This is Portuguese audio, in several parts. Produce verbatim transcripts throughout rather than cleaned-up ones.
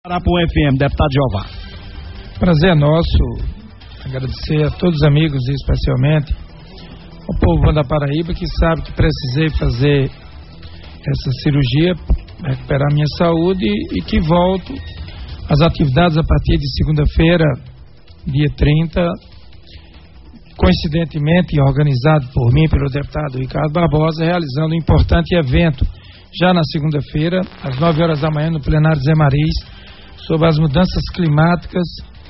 Para o F M, deputado Jeová. Prazer nosso, agradecer a todos os amigos e especialmente ao povo da Paraíba que sabe que precisei fazer essa cirurgia, recuperar minha saúde e que volto às atividades a partir de segunda-feira, dia trinta, coincidentemente organizado por mim, pelo deputado Ricardo Barbosa, realizando um importante evento já na segunda-feira, às nove horas da manhã, no plenário Zé Maris, sobre as mudanças climáticas.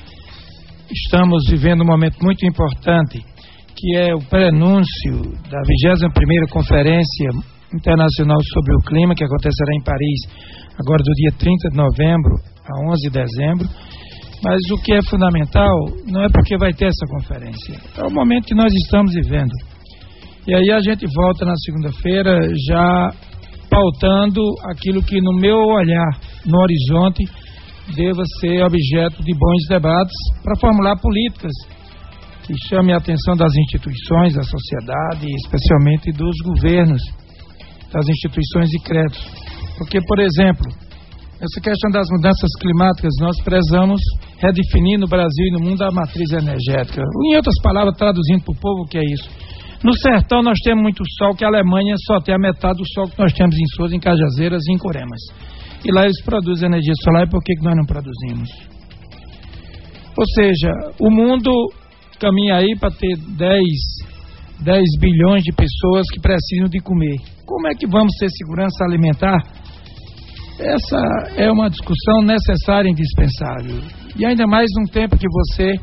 Estamos vivendo um momento muito importante, que é o prenúncio da vigésima primeira Conferência Internacional sobre o Clima, que acontecerá em Paris, agora do dia trinta de novembro a onze de dezembro. Mas o que é fundamental não é porque vai ter essa conferência, é o momento que nós estamos vivendo. E aí a gente volta na segunda-feira já pautando aquilo que no meu olhar, no horizonte, deva ser objeto de bons debates para formular políticas que chamem a atenção das instituições, da sociedade e especialmente dos governos, das instituições de crédito. Porque, por exemplo, essa questão das mudanças climáticas, nós prezamos redefinir no Brasil e no mundo a matriz energética. Em outras palavras, traduzindo para o povo, o que é isso? No sertão nós temos muito sol, que a Alemanha só tem a metade do sol que nós temos em Sousa, em Cajazeiras e em Coremas. E lá eles produzem energia solar, e por que que nós não produzimos? Ou seja, o mundo caminha aí para ter dez bilhões de pessoas que precisam de comer. Como é que vamos ter segurança alimentar? Essa é uma discussão necessária e indispensável. E ainda mais num tempo que você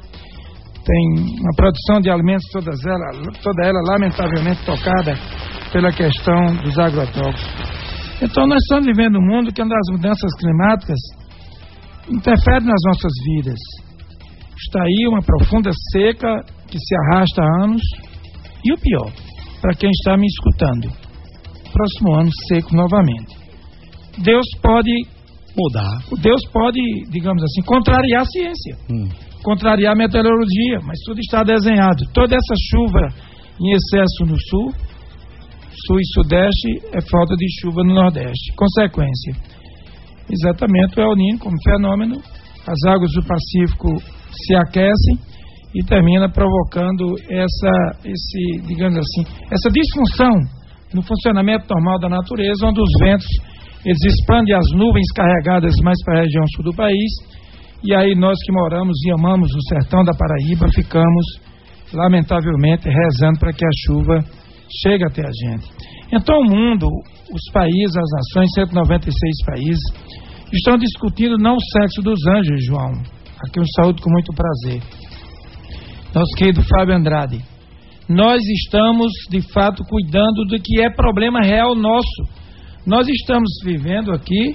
tem uma produção de alimentos, todas ela, toda ela lamentavelmente tocada pela questão dos agrotóxicos. Então nós estamos vivendo um mundo que, as mudanças climáticas interferem nas nossas vidas. Está aí uma profunda seca que se arrasta há anos. E o pior, para quem está me escutando, próximo ano seco novamente. Deus pode mudar. Deus pode, digamos assim, contrariar a ciência, hum. contrariar a meteorologia, mas tudo está desenhado. Toda essa chuva em excesso no sul, sul e sudeste, é falta de chuva no nordeste. Consequência, exatamente o El Niño como fenômeno, as águas do Pacífico se aquecem e termina provocando essa, esse, digamos assim, essa disfunção no funcionamento normal da natureza, onde os ventos eles expandem as nuvens carregadas mais para a região sul do país, e aí nós que moramos e amamos o sertão da Paraíba ficamos, lamentavelmente, rezando para que a chuva chegue até a gente. Então o mundo, os países, as nações, cento e noventa e seis países, estão discutindo não o sexo dos anjos, João. Aqui eu saúdo com muito prazer. Nosso querido Fábio Andrade. Nós estamos, de fato, cuidando do que é problema real nosso. Nós estamos vivendo aqui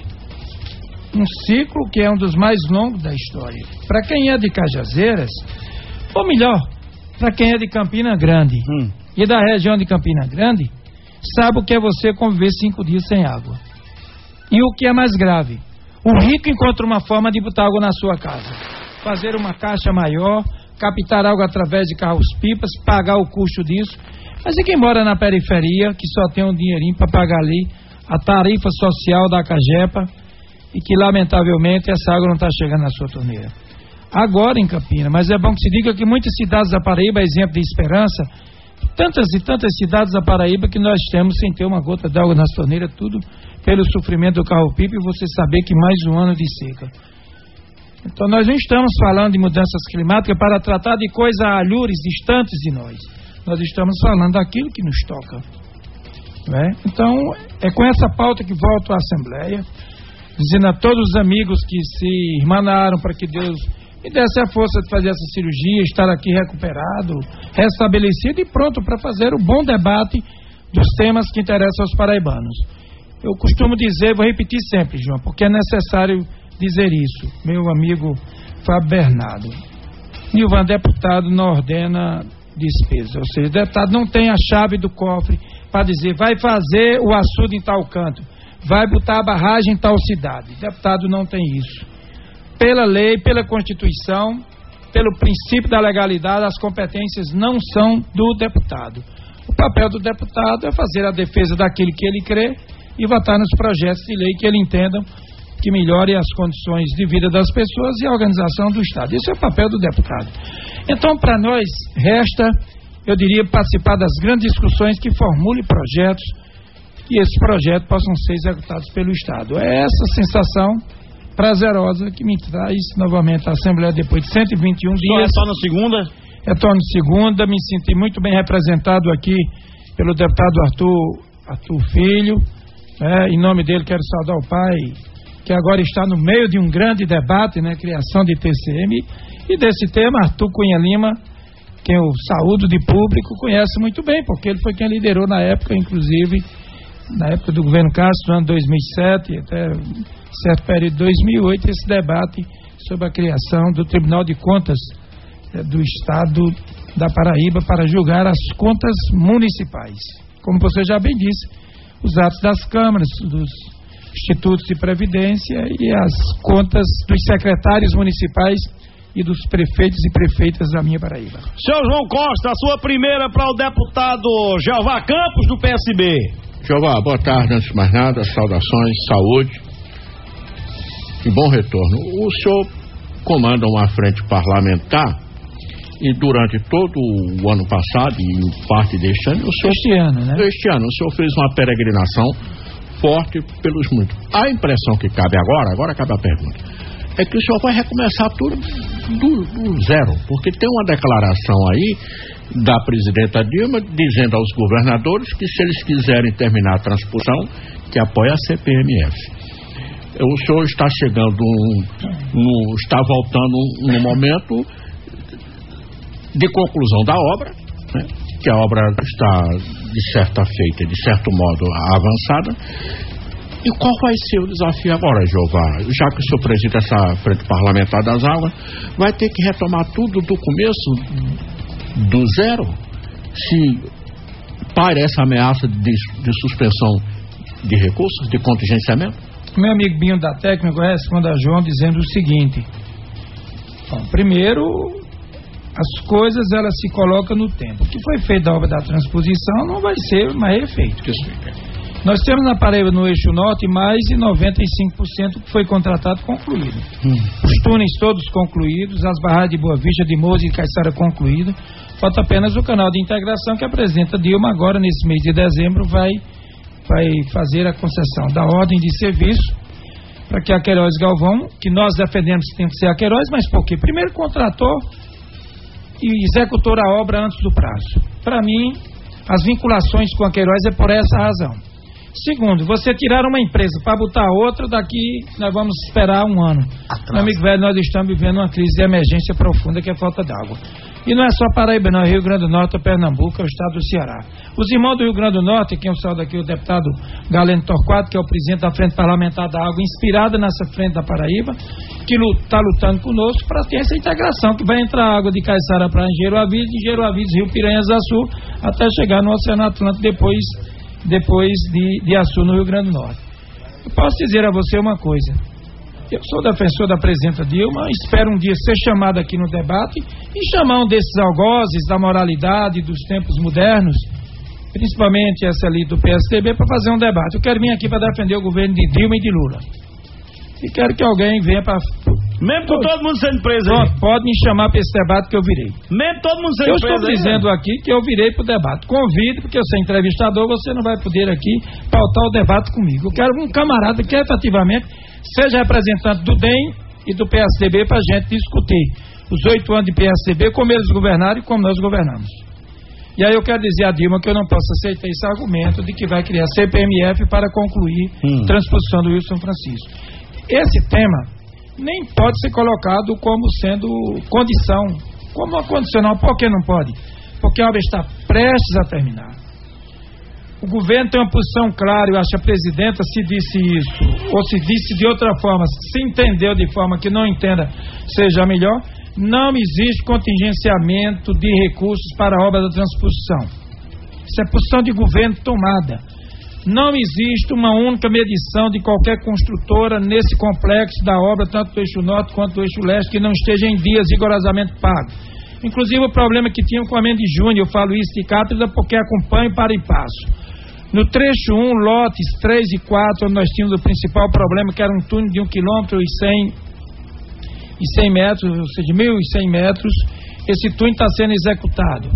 um ciclo que é um dos mais longos da história. Para quem é de Cajazeiras, ou melhor, para quem é de Campina Grande hum. e da região de Campina Grande, sabe o que é você conviver cinco dias sem água. E o que é mais grave, o rico encontra uma forma de botar água na sua casa, fazer uma caixa maior, captar água através de carros-pipas, pagar o custo disso. Mas e quem mora na periferia, que só tem um dinheirinho para pagar ali a tarifa social da Cagepa, e que lamentavelmente essa água não está chegando na sua torneira. Agora em Campina, mas é bom que se diga que muitas cidades da Paraíba, exemplo de esperança, tantas e tantas cidades da Paraíba que nós temos sem ter uma gota d'água nas torneiras, tudo pelo sofrimento do carro-pipa, e você saber que mais um ano de seca. Então nós não estamos falando de mudanças climáticas para tratar de coisas alhures, distantes de nós. Nós estamos falando daquilo que nos toca. Né? Então, é com essa pauta que volto à Assembleia, dizendo a todos os amigos que se irmanaram para que Deus me desse a força de fazer essa cirurgia, estar aqui recuperado, restabelecido e pronto para fazer o bom debate dos temas que interessam aos paraibanos. Eu costumo dizer, vou repetir sempre, João, porque é necessário dizer isso, meu amigo Fábio Bernardo. Nilvan, deputado não ordena despesa, ou seja, o deputado não tem a chave do cofre para dizer, vai fazer o açude em tal canto, vai botar a barragem em tal cidade. O deputado não tem isso. Pela lei, pela Constituição, pelo princípio da legalidade, as competências não são do deputado. O papel do deputado é fazer a defesa daquilo que ele crê e votar nos projetos de lei que ele entenda que melhore as condições de vida das pessoas e a organização do Estado. Esse é o papel do deputado. Então, para nós, resta, eu diria, participar das grandes discussões que formule projetos e esses projetos possam ser executados pelo Estado. É essa sensação prazerosa que me traz novamente à Assembleia depois de cento e vinte e um dias. Só na segunda? Retorno segunda, me senti muito bem representado aqui pelo deputado Arthur, Arthur Filho, né? Em nome dele quero saudar o pai, que agora está no meio de um grande debate, né? Criação de T C M, e desse tema Arthur Cunha Lima, quem eu saúdo de público, conhece muito bem, porque ele foi quem liderou na época, inclusive, na época do governo Castro, no ano dois mil e sete, até certo período de dois mil e oito, esse debate sobre a criação do Tribunal de Contas eh, do Estado da Paraíba para julgar as contas municipais. Como você já bem disse, os atos das câmaras, dos institutos de previdência e as contas dos secretários municipais e dos prefeitos e prefeitas da minha Paraíba. Seu João Costa, a sua primeira para o deputado Jeová Campos, do P S B. Jeová, boa tarde, antes de mais nada, saudações, saúde e bom retorno. O senhor comanda uma frente parlamentar e durante todo o ano passado e parte deste ano, o senhor, este ano, né? Este ano, o senhor fez uma peregrinação forte pelos muitos. A impressão que cabe agora, agora cabe a pergunta, é que o senhor vai recomeçar tudo do, do zero, porque tem uma declaração aí da presidenta Dilma dizendo aos governadores que se eles quiserem terminar a transposição, que apoia a C P M F. O senhor está chegando, no, está voltando no momento de conclusão da obra, né? Que a obra está de certa feita, de certo modo avançada. E qual vai ser o desafio agora, Jeová? Já que o senhor preside essa frente parlamentar das águas, vai ter que retomar tudo do começo, do zero? Se para essa ameaça de, de suspensão de recursos, de contingenciamento? Meu amigo Binho da Técnica responde a João dizendo o seguinte: bom, primeiro, as coisas elas se colocam no tempo. O que foi feito da obra da transposição não vai ser mais refeito. Nós temos na Paraíba, no eixo norte, mais de noventa e cinco por cento que foi contratado concluído. Hum. Os túneis todos concluídos, as barragens de Boa Vista, de Moza e Caiçara concluídas. Falta apenas o canal de integração que a presidenta Dilma agora, nesse mês de dezembro, vai, vai fazer a concessão da ordem de serviço para que a Queiroz Galvão, que nós defendemos que tem que ser a Queiroz, mas por quê? Primeiro contratou e executou a obra antes do prazo. Para mim, as vinculações com a Queiroz é por essa razão. Segundo, você tirar uma empresa para botar outra, daqui nós vamos esperar um ano. Atrás. Meu amigo velho, nós estamos vivendo uma crise de emergência profunda, que é a falta d'água. E não é só Paraíba, não, é Rio Grande do Norte, Pernambuco, é o estado do Ceará. Os irmãos do Rio Grande do Norte, quem eu saúdo aqui, o deputado Galeno Torquato, que é o presidente da Frente Parlamentar da Água, inspirada nessa frente da Paraíba, que está lutando conosco para ter essa integração, que vai entrar água de Caiçara para Engenheiro Avides, de Engenheiro Avides, Rio Piranhas Açu, até chegar no Oceano Atlântico, depois, depois de, de Açu, no Rio Grande do Norte. Eu posso dizer a você uma coisa: eu sou defensor da presidenta Dilma, espero um dia ser chamado aqui no debate e chamar um desses algozes da moralidade dos tempos modernos, principalmente essa ali do P S D B, para fazer um debate. Eu quero vir aqui para defender o governo de Dilma e de Lula. E quero que alguém venha para... Mesmo com todo mundo sendo preso aí. Pode, pode me chamar para esse debate que eu virei. Mesmo todo mundo sendo eu preso. Eu estou dizendo aí, aqui que eu virei para o debate. Convido, porque eu sou entrevistador, você não vai poder aqui pautar o debate comigo. Eu quero um camarada que efetivamente seja representante do D E M e do P S D B para a gente discutir os oito anos de P S D B, como eles governaram e como nós governamos. E aí eu quero dizer a Dilma que eu não posso aceitar esse argumento de que vai criar C P M F para concluir hum. a transposição do Rio São Francisco. Esse tema nem pode ser colocado como sendo condição, como uma condicional. Por que não pode? Porque a obra está prestes a terminar. O governo tem uma posição clara, eu acho que a presidenta, se disse isso, ou se disse de outra forma, se entendeu de forma que não entenda seja melhor, não existe contingenciamento de recursos para a obra da transposição. Isso é posição de governo tomada. Não existe uma única medição de qualquer construtora nesse complexo da obra, tanto do eixo norte quanto do eixo leste, que não esteja em dias rigorosamente pago. Inclusive o problema que tinham com a Mendes Júnior, eu falo isso de cátedra porque acompanho para e passo. No trecho um, lotes três e quatro, nós tínhamos o principal problema, que era um túnel de um quilômetro e cem metros, ou seja, mil e cem metros. Esse túnel está sendo executado.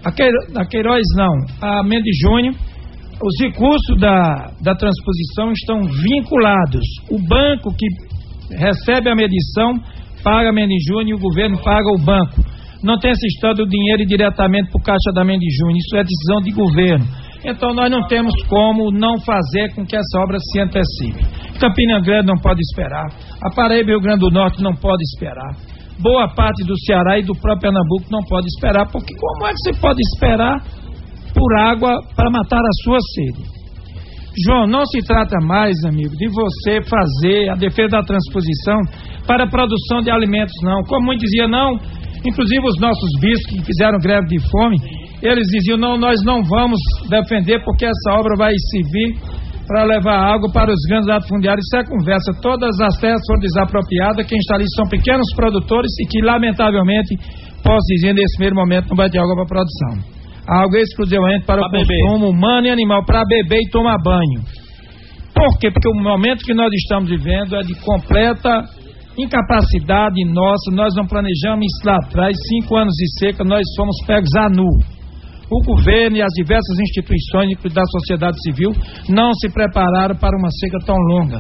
A Queiroz não, a Mendes Júnior, os recursos da, da transposição estão vinculados. O banco que recebe a medição paga a Mendes Júnior e o governo paga o banco. Não tem essa história do dinheiro ir diretamente para o caixa da Mendes Júnior, isso é decisão de governo. Então nós não temos como não fazer com que essa obra se antecipe. Campina Grande não pode esperar, a Paraíba e Rio Grande do Norte não pode esperar, boa parte do Ceará e do próprio Pernambuco não pode esperar, porque como é que você pode esperar por água para matar a sua sede? João, não se trata mais, amigo, de você fazer a defesa da transposição para a produção de alimentos, não. Como muitos diziam, não, inclusive os nossos bispos que fizeram greve de fome, eles diziam, não, nós não vamos defender porque essa obra vai servir para levar água para os grandes latifundiários. Isso é conversa. Todas as terras foram desapropriadas, quem está ali são pequenos produtores e que, lamentavelmente, posso dizer, nesse primeiro momento não vai ter água para produção. A água é exclusivamente para, para o beber. Consumo humano e animal, para beber e tomar banho. Por quê? Porque o momento que nós estamos vivendo é de completa incapacidade nossa. Nós não planejamos isso lá atrás, cinco anos de seca, nós fomos pegos a nu. O governo e as diversas instituições, inclusive da sociedade civil, não se prepararam para uma seca tão longa.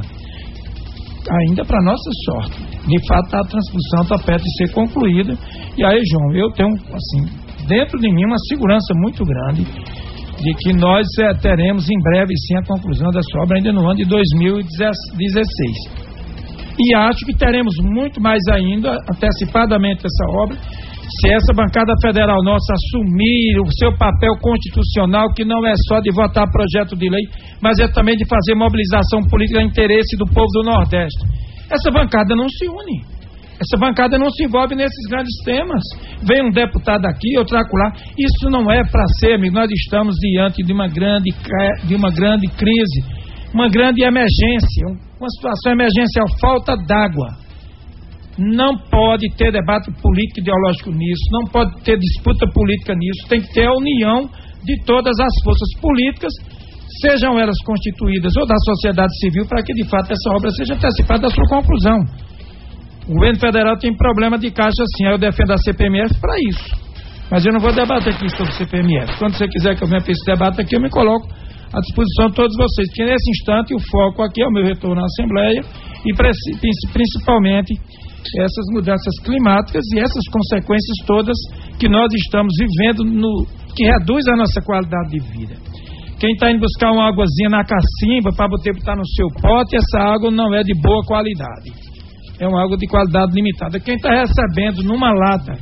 Ainda para nossa sorte, de fato a transposição está perto de ser concluída. E aí, João, eu tenho, assim, dentro de mim uma segurança muito grande de que nós é, teremos em breve sim a conclusão dessa obra ainda no ano de dois mil e dezesseis. E acho que teremos muito mais ainda, antecipadamente, essa obra, se essa bancada federal nossa assumir o seu papel constitucional, que não é só de votar projeto de lei, mas é também de fazer mobilização política a interesse do povo do Nordeste. Essa bancada não se une. Essa bancada não se envolve nesses grandes temas. Vem um deputado aqui, outro acolá. Isso não é para ser, amigo. Nós estamos diante de uma grande, de uma grande crise, uma grande emergência, uma situação emergencial, falta d'água. Não pode ter debate político ideológico nisso, não pode ter disputa política nisso, tem que ter a união de todas as forças políticas, sejam elas constituídas ou da sociedade civil, para que de fato essa obra seja antecipada da sua conclusão. O governo federal tem problema de caixa sim, aí eu defendo a C P M F para isso, mas eu não vou debater aqui sobre C P M F. Quando você quiser que eu venha para esse debate aqui, eu me coloco à disposição de todos vocês, porque nesse instante o foco aqui é o meu retorno à Assembleia e principalmente essas mudanças climáticas e essas consequências todas que nós estamos vivendo, no, que reduz a nossa qualidade de vida. Quem está indo buscar uma águazinha na cacimba para botar no seu pote, essa água não é de boa qualidade, é uma água de qualidade limitada. Quem está recebendo numa lata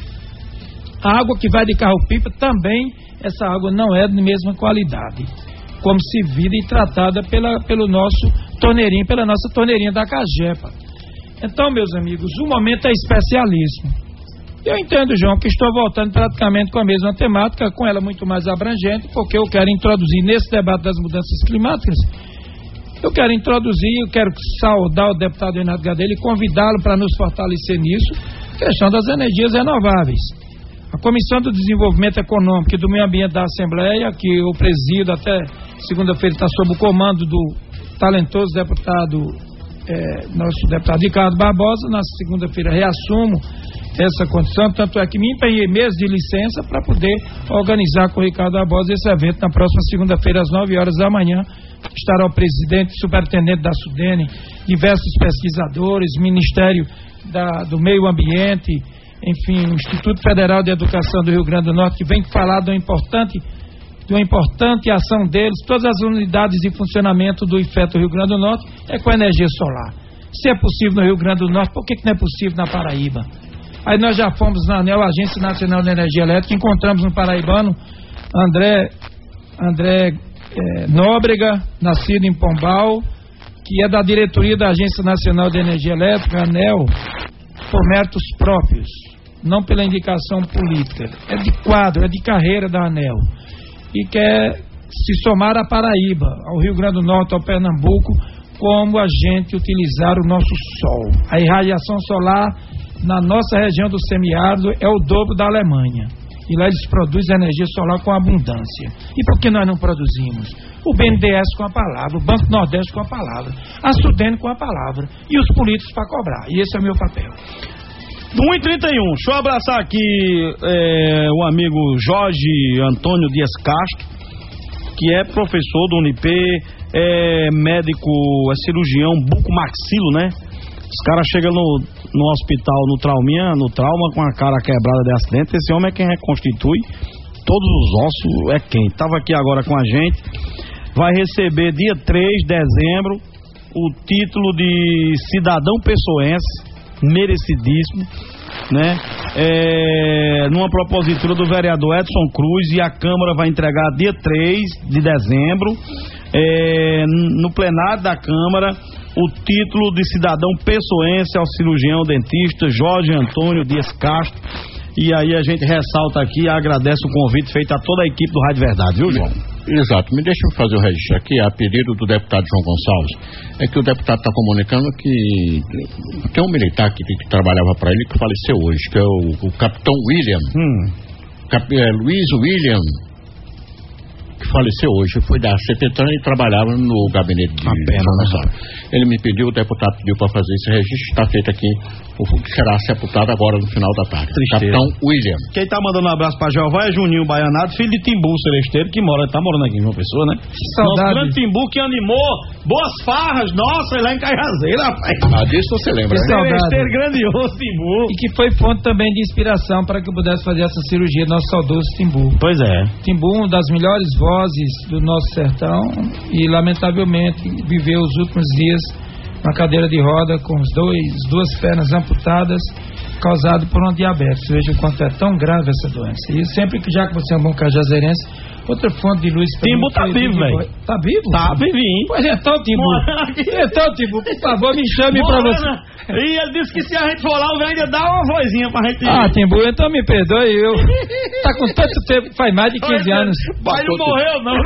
a água que vai de carro-pipa, também essa água não é de mesma qualidade, como servida e tratada pela, pelo nosso torneirinho, pela nossa torneirinha da Cagepa. Então, meus amigos, o momento é especialíssimo. Eu entendo, João, que estou voltando praticamente com a mesma temática, com ela muito mais abrangente, porque eu quero introduzir nesse debate das mudanças climáticas, eu quero introduzir, eu quero saudar o deputado Renato Gadelha e convidá-lo para nos fortalecer nisso, a questão das energias renováveis. A Comissão do Desenvolvimento Econômico e do Meio Ambiente da Assembleia, que eu presido até segunda-feira, está sob o comando do talentoso deputado É, nosso deputado Ricardo Barbosa. Na segunda-feira reassumo essa condição, tanto é que me empenhei meses de licença para poder organizar com o Ricardo Barbosa esse evento na próxima segunda-feira às nove horas da manhã. Estará o presidente, superintendente da Sudene, diversos pesquisadores, Ministério da, do Meio Ambiente, enfim, o Instituto Federal de Educação do Rio Grande do Norte, que vem falar do importante de uma importante ação deles. Todas as unidades de funcionamento do I F E T do Rio Grande do Norte é com energia solar. Se é possível no Rio Grande do Norte, por que, que não é possível na Paraíba? Aí nós já fomos na ANEEL, Agência Nacional de Energia Elétrica, encontramos um paraibano, André, André é, Nóbrega, nascido em Pombal, que é da diretoria da Agência Nacional de Energia Elétrica, ANEEL, por méritos próprios, não pela indicação política. É de quadro, é de carreira da ANEEL. E quer se somar à Paraíba, ao Rio Grande do Norte, ao Pernambuco, como a gente utilizar o nosso sol. A irradiação solar na nossa região do semiárido é o dobro da Alemanha. E lá eles produzem energia solar com abundância. E por que nós não produzimos? O B N D E S com a palavra, o Banco Nordeste com a palavra, a Sudene com a palavra, e os políticos para cobrar. E esse é o meu papel. um e trinta e um, deixa eu abraçar aqui é, o amigo Jorge Antônio Dias Castro, que é professor do Unip, é médico, é cirurgião bucomaxilo, né? Os caras chegam no, no hospital, no trauminha, no trauma, com a cara quebrada de acidente. Esse homem é quem reconstitui todos os ossos, é quem. Estava aqui agora com a gente. Vai receber dia três de dezembro o título de cidadão pessoense, merecidíssimo, né? É, numa propositura do vereador Edson Cruz, e a Câmara vai entregar dia três de dezembro, é, no plenário da Câmara, o título de cidadão pessoense ao cirurgião dentista Jorge Antônio Dias Castro. E aí a gente ressalta aqui e agradece o convite feito a toda a equipe do Rádio Verdade, viu, João? Exato, me deixa eu fazer o registro aqui, a pedido do deputado João Gonçalves, é que o deputado está comunicando que tem um militar que, que trabalhava para ele que faleceu hoje, que é o, o capitão William, hum. Cap, é, Luiz William, que faleceu hoje, foi da Sepetran e trabalhava no gabinete de João Gonçalves. Ele me pediu, o deputado pediu para fazer esse registro, está feito aqui, o que será sepultado agora no final da tarde. Tristeza. Capitão William. Quem tá mandando um abraço para Jeová é Juninho Baianado, filho de Timbu Celesteiro, que mora, tá morando aqui em João Pessoa, né? Saudade. Nosso grande Timbu que animou boas farras, nossa, lá em Caiazeira, rapaz. Ah, disso você lembra, que né? Celesteiro grandioso, Timbu. E que foi fonte também de inspiração para que eu pudesse fazer essa cirurgia, nosso saudoso Timbu. Pois é. Timbu, uma das melhores vozes do nosso sertão, e lamentavelmente viveu os últimos dias na cadeira de roda com os dois, duas pernas amputadas, causado por uma diabetes. Veja o quanto é tão grave essa doença. E sempre que, já que você é um bom cajazeirense, outra fonte de luz... Timbu tá vivo, velho. Tá vivo? Tá vivinho. Pois então, Timbu. Então, Timbu, por favor, me chame pra você. E ele disse que se a gente for lá, o velho ainda dá uma vozinha pra gente... Ah, Timbu, então me perdoe, eu... Tá com tanto tempo, faz mais de quinze anos. Pai não morreu, não.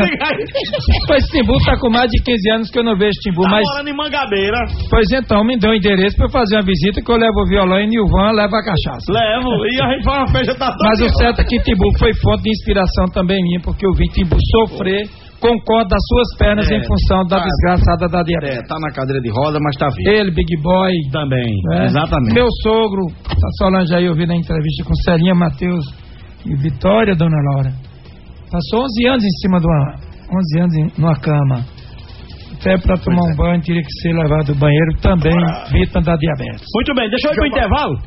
Pois Timbu tá com mais de quinze anos que eu não vejo Timbu, tá mas... Tá morando em Mangabeira. Pois então, me dê um endereço pra eu fazer uma visita, que eu levo o violão e Nilvan leva a cachaça. Levo, e a gente faz uma festa da Mas o certo é que Timbu foi fonte de inspiração também minha, porque eu vi Timbu sofrer com corda das suas pernas é, em função da tá, desgraçada da diabetes. É, tá na cadeira de roda, mas tá vivo. Ele, Big Boy. Também, é, exatamente. Meu sogro, a Solange aí, eu vi na entrevista com Celinha, Matheus e Vitória, dona Laura. Passou onze anos em cima de uma... onze anos em, numa cama. Até para tomar pois um é. banho, teria que ser levado do banheiro também, ah. vítima da diabetes. Muito bem, deixa eu ir pro intervalo.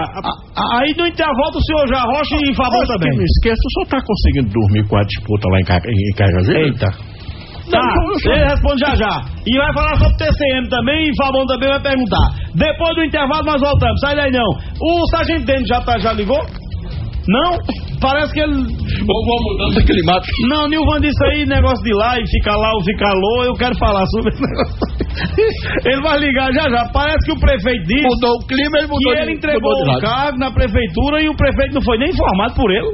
Vá. Aí no intervalo o senhor já Rocha e Fabão também. Não esqueça, o senhor tá conseguindo dormir com a disputa lá em, Ca... em Caiazeira? Eita. Tá, ele responde já já. E vai falar sobre o T C M também, e Fabão também vai perguntar. Depois do intervalo nós voltamos, sai daí não. O sargento Dene já, tá, já ligou? Não? Parece que ele... Uma mudança climática. Não, Nilvan disse aí, negócio de lá e ficar lá ou ficar alô, eu quero falar sobre esse negócio. Ele vai ligar já já. Parece que o prefeito disse... Mudou o clima, ele mudou que de, ele entregou o um cargo na prefeitura e o prefeito não foi nem informado por ele.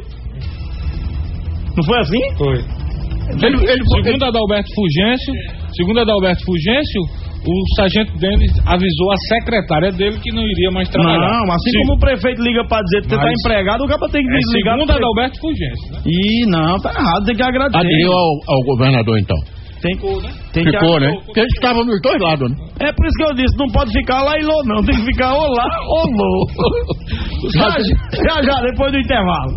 Não foi assim? Foi. Ele, ele, segundo a Adalberto Fulgêncio, segundo a Adalberto Fulgêncio, o sargento Denis avisou a secretária dele que não iria mais trabalhar. Não, assim Sim. como o prefeito liga pra dizer que você tá empregado, o cara tem que é ligar. Segundo a Adalberto Fulgêncio, né? Ih, não, tá errado, tem que agradecer. Aderiu ao, ao governador, então. Tem, Ficou, né? Tem Ficou, que... né? Porque eles estavam nos dois lados, né? É por isso que eu disse, não pode ficar lá e lô, não. Tem que ficar ou lá ou lô. já, já, já, depois do intervalo.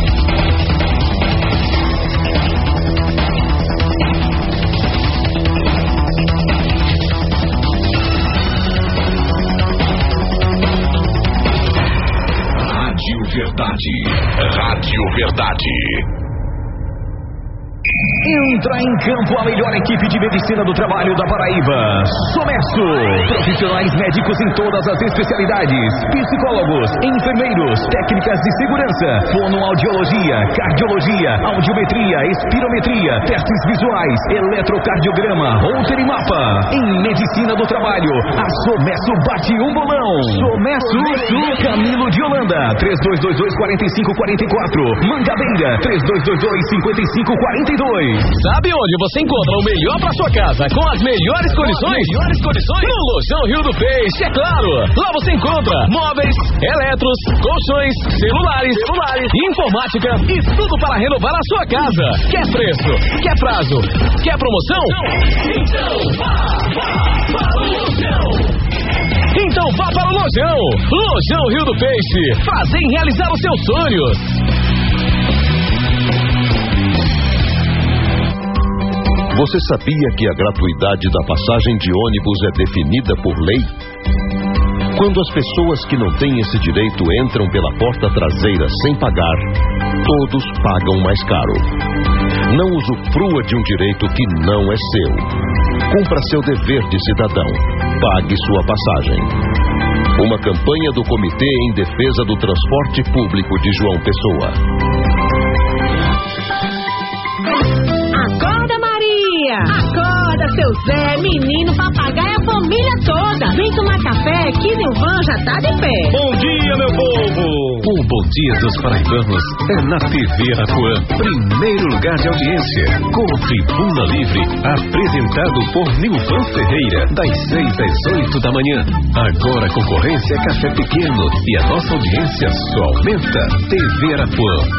Rádio Verdade. Rádio Verdade. Entra em campo a melhor equipe de medicina do trabalho da Paraíba. Somesso. Profissionais médicos em todas as especialidades. Psicólogos, enfermeiros, técnicas de segurança, fonoaudiologia, cardiologia, audiometria, espirometria, testes visuais, eletrocardiograma, Holter e mapa. Em medicina do trabalho, a Somesso bate um bolão. Somesso, Camilo de Holanda, três dois dois dois, quatro cinco quatro quatro. Mangabeira, três dois dois dois, cinco cinco quatro dois. dois. Sabe onde você encontra o melhor para sua casa com as melhores condições? Melhores condições? No Lojão Rio do Peixe, é claro. Lá você encontra móveis, eletros, colchões, celulares, celulares, informática e tudo para renovar a sua casa. Quer preço? Quer prazo? Quer promoção? Então vá, vá, vá ao Lojão. Então vá para o Lojão. Lojão Rio do Peixe. Fazem realizar os seus sonhos. Você sabia que a gratuidade da passagem de ônibus é definida por lei? Quando as pessoas que não têm esse direito entram pela porta traseira sem pagar, todos pagam mais caro. Não usufrua de um direito que não é seu. Cumpra seu dever de cidadão. Pague sua passagem. Uma campanha do Comitê em Defesa do Transporte Público de João Pessoa. Acorda, Maria! Acorda, seu Zé, menino, papagaio, a família toda. Vem tomar café, que Nilvan já tá de pé. Bom dia, meu povo! O Bom Dia dos Paraibanos é na T V Arapuã. Primeiro lugar de audiência, com Tribuna Livre, apresentado por Nilvan Ferreira, das seis às oito da manhã. Agora a concorrência é café pequeno e a nossa audiência só aumenta. T V Arapuã.